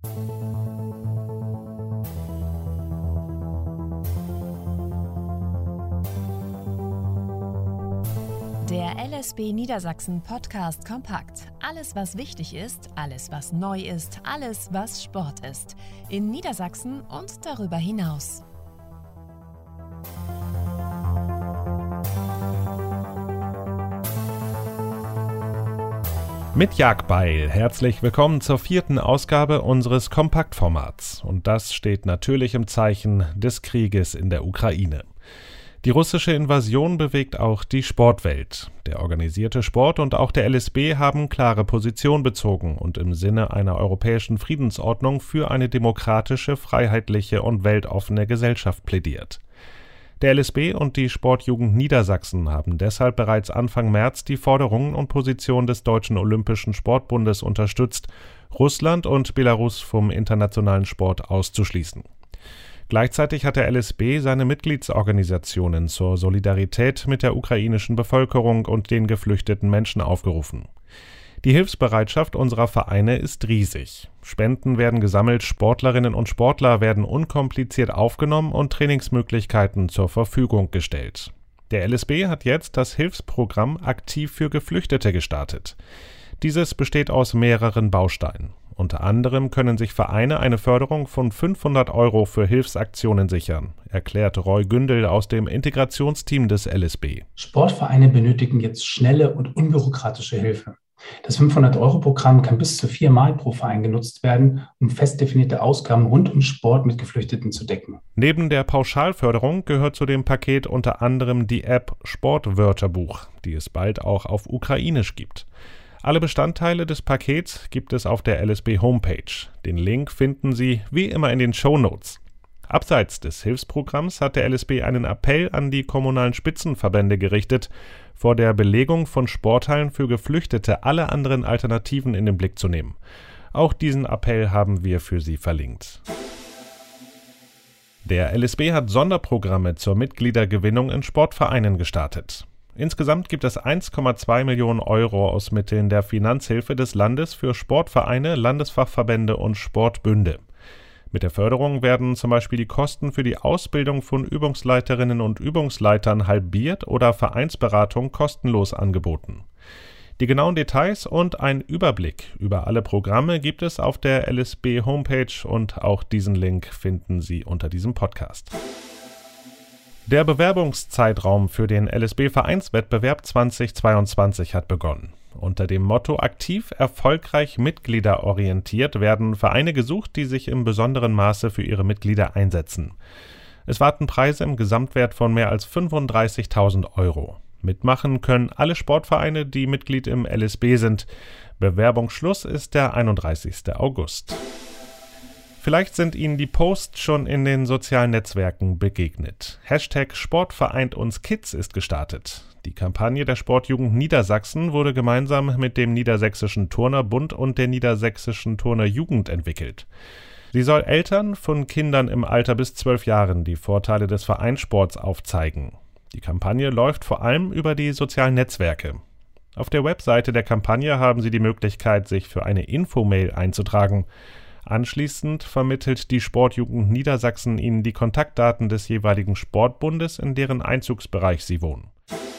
Der LSB Niedersachsen Podcast Kompakt. Alles, was wichtig ist, alles, was neu ist, alles, was Sport ist. In Niedersachsen und darüber hinaus. Mit Jagdbeil. Herzlich willkommen zur 4. Ausgabe unseres Kompaktformats. Und das steht natürlich im Zeichen des Krieges in der Ukraine. Die russische Invasion bewegt auch die Sportwelt. Der organisierte Sport und auch der LSB haben klare Position bezogen und im Sinne einer europäischen Friedensordnung für eine demokratische, freiheitliche und weltoffene Gesellschaft plädiert. Der LSB und die Sportjugend Niedersachsen haben deshalb bereits Anfang März die Forderungen und Position des Deutschen Olympischen Sportbundes unterstützt, Russland und Belarus vom internationalen Sport auszuschließen. Gleichzeitig hat der LSB seine Mitgliedsorganisationen zur Solidarität mit der ukrainischen Bevölkerung und den geflüchteten Menschen aufgerufen. Die Hilfsbereitschaft unserer Vereine ist riesig. Spenden werden gesammelt, Sportlerinnen und Sportler werden unkompliziert aufgenommen und Trainingsmöglichkeiten zur Verfügung gestellt. Der LSB hat jetzt das Hilfsprogramm Aktiv für Geflüchtete gestartet. Dieses besteht aus mehreren Bausteinen. Unter anderem können sich Vereine eine Förderung von 500 € für Hilfsaktionen sichern, erklärt Roy Gündel aus dem Integrationsteam des LSB. Sportvereine benötigen jetzt schnelle und unbürokratische Hilfe. Das 500-€-Programm kann bis zu 4-mal pro Verein genutzt werden, um fest definierte Ausgaben rund um Sport mit Geflüchteten zu decken. Neben der Pauschalförderung gehört zu dem Paket unter anderem die App Sportwörterbuch, die es bald auch auf Ukrainisch gibt. Alle Bestandteile des Pakets gibt es auf der LSB-Homepage. Den Link finden Sie wie immer in den Shownotes. Abseits des Hilfsprogramms hat der LSB einen Appell an die kommunalen Spitzenverbände gerichtet, vor der Belegung von Sporthallen für Geflüchtete alle anderen Alternativen in den Blick zu nehmen. Auch diesen Appell haben wir für Sie verlinkt. Der LSB hat Sonderprogramme zur Mitgliedergewinnung in Sportvereinen gestartet. Insgesamt gibt es 1,2 Millionen € aus Mitteln der Finanzhilfe des Landes für Sportvereine, Landesfachverbände und Sportbünde. Mit der Förderung werden zum Beispiel die Kosten für die Ausbildung von Übungsleiterinnen und Übungsleitern halbiert oder Vereinsberatung kostenlos angeboten. Die genauen Details und ein Überblick über alle Programme gibt es auf der LSB-Homepage und auch diesen Link finden Sie unter diesem Podcast. Der Bewerbungszeitraum für den LSB-Vereinswettbewerb 2022 hat begonnen. Unter dem Motto Aktiv, erfolgreich, mitgliederorientiert werden Vereine gesucht, die sich im besonderen Maße für ihre Mitglieder einsetzen. Es warten Preise im Gesamtwert von mehr als 35.000 €. Mitmachen können alle Sportvereine, die Mitglied im LSB sind. Bewerbungsschluss ist der 31. August. Vielleicht sind Ihnen die Posts schon in den sozialen Netzwerken begegnet. #Sport vereint uns Kids ist gestartet. Die Kampagne der Sportjugend Niedersachsen wurde gemeinsam mit dem Niedersächsischen Turnerbund und der Niedersächsischen Turnerjugend entwickelt. Sie soll Eltern von Kindern im Alter bis 12 Jahren die Vorteile des Vereinssports aufzeigen. Die Kampagne läuft vor allem über die sozialen Netzwerke. Auf der Webseite der Kampagne haben Sie die Möglichkeit, sich für eine Infomail einzutragen. Anschließend vermittelt die Sportjugend Niedersachsen Ihnen die Kontaktdaten des jeweiligen Sportbundes, in deren Einzugsbereich Sie wohnen.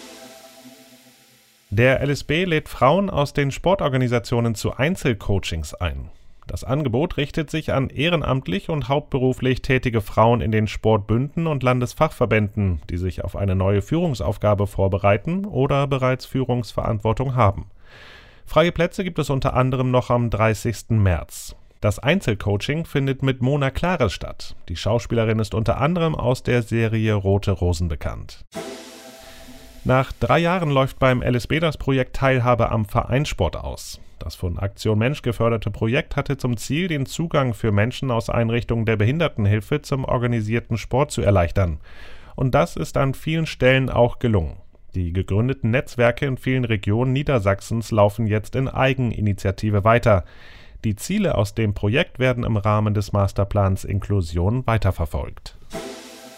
Der LSB lädt Frauen aus den Sportorganisationen zu Einzelcoachings ein. Das Angebot richtet sich an ehrenamtlich und hauptberuflich tätige Frauen in den Sportbünden und Landesfachverbänden, die sich auf eine neue Führungsaufgabe vorbereiten oder bereits Führungsverantwortung haben. Freie Plätze gibt es unter anderem noch am 30. März. Das Einzelcoaching findet mit Mona Klares statt. Die Schauspielerin ist unter anderem aus der Serie Rote Rosen bekannt. Nach 3 Jahren läuft beim LSB das Projekt Teilhabe am Vereinssport aus. Das von Aktion Mensch geförderte Projekt hatte zum Ziel, den Zugang für Menschen aus Einrichtungen der Behindertenhilfe zum organisierten Sport zu erleichtern. Und das ist an vielen Stellen auch gelungen. Die gegründeten Netzwerke in vielen Regionen Niedersachsens laufen jetzt in Eigeninitiative weiter. Die Ziele aus dem Projekt werden im Rahmen des Masterplans Inklusion weiterverfolgt.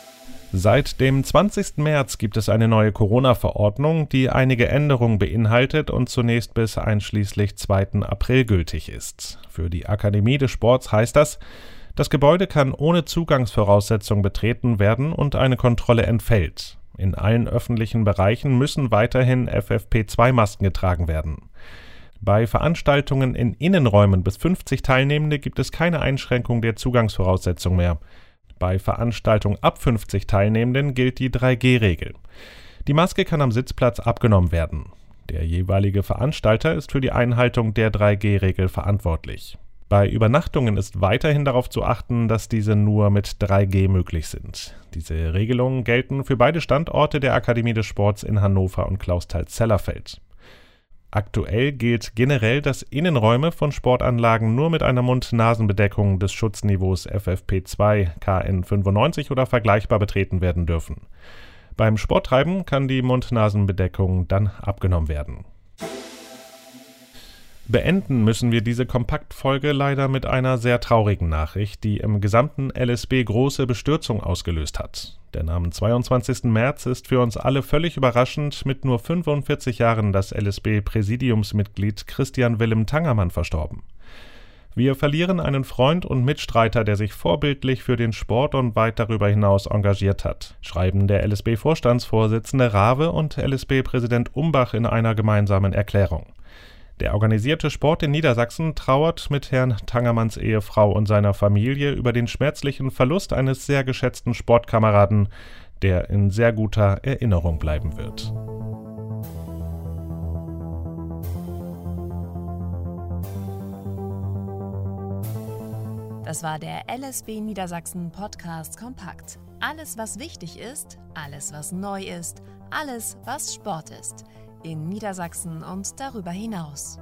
Seit dem 20. März gibt es eine neue Corona-Verordnung, die einige Änderungen beinhaltet und zunächst bis einschließlich 2. April gültig ist. Für die Akademie des Sports heißt das Gebäude kann ohne Zugangsvoraussetzung betreten werden und eine Kontrolle entfällt. In allen öffentlichen Bereichen müssen weiterhin FFP2-Masken getragen werden. Bei Veranstaltungen in Innenräumen bis 50 Teilnehmende gibt es keine Einschränkung der Zugangsvoraussetzung mehr. Bei Veranstaltungen ab 50 Teilnehmenden gilt die 3G-Regel. Die Maske kann am Sitzplatz abgenommen werden. Der jeweilige Veranstalter ist für die Einhaltung der 3G-Regel verantwortlich. Bei Übernachtungen ist weiterhin darauf zu achten, dass diese nur mit 3G möglich sind. Diese Regelungen gelten für beide Standorte der Akademie des Sports in Hannover und Clausthal-Zellerfeld. Aktuell gilt generell, dass Innenräume von Sportanlagen nur mit einer Mund-Nasen-Bedeckung des Schutzniveaus FFP2 KN95 oder vergleichbar betreten werden dürfen. Beim Sporttreiben kann die Mund-Nasen-Bedeckung dann abgenommen werden. Beenden müssen wir diese Kompaktfolge leider mit einer sehr traurigen Nachricht, die im gesamten LSB große Bestürzung ausgelöst hat. Denn am 22. März ist für uns alle völlig überraschend mit nur 45 Jahren das LSB-Präsidiumsmitglied Christian Willem Tangermann verstorben. Wir verlieren einen Freund und Mitstreiter, der sich vorbildlich für den Sport und weit darüber hinaus engagiert hat, schreiben der LSB-Vorstandsvorsitzende Rawe und LSB-Präsident Umbach in einer gemeinsamen Erklärung. Der organisierte Sport in Niedersachsen trauert mit Herrn Tangermanns Ehefrau und seiner Familie über den schmerzlichen Verlust eines sehr geschätzten Sportkameraden, der in sehr guter Erinnerung bleiben wird. Das war der LSB Niedersachsen Podcast Kompakt. Alles, was wichtig ist, alles, was neu ist, alles, was Sport ist. In Niedersachsen und darüber hinaus.